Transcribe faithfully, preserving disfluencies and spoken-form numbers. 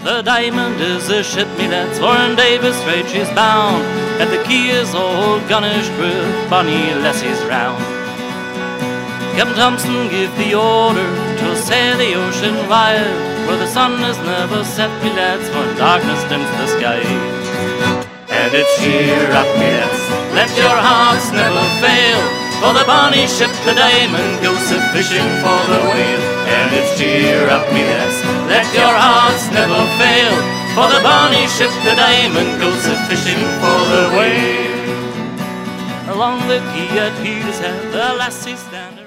The Diamond is a ship, me lads, for in Davis Strait she's bound. At the quay is old Gunnish crew, bonny lassies round. Captain Thompson give the order to sail the ocean wild, where the sun is never set, me lads, for darkness dims the sky. And it's cheer up, me lads, let your hearts never fail, for the bonny ship, the Diamond, goes a-fishing for the whale. And it's cheer up, me lads, let your hearts never fail, for the bonny ship, the Diamond, goes a-fishing for the whale. Along the quay at Petershead, the lassies stand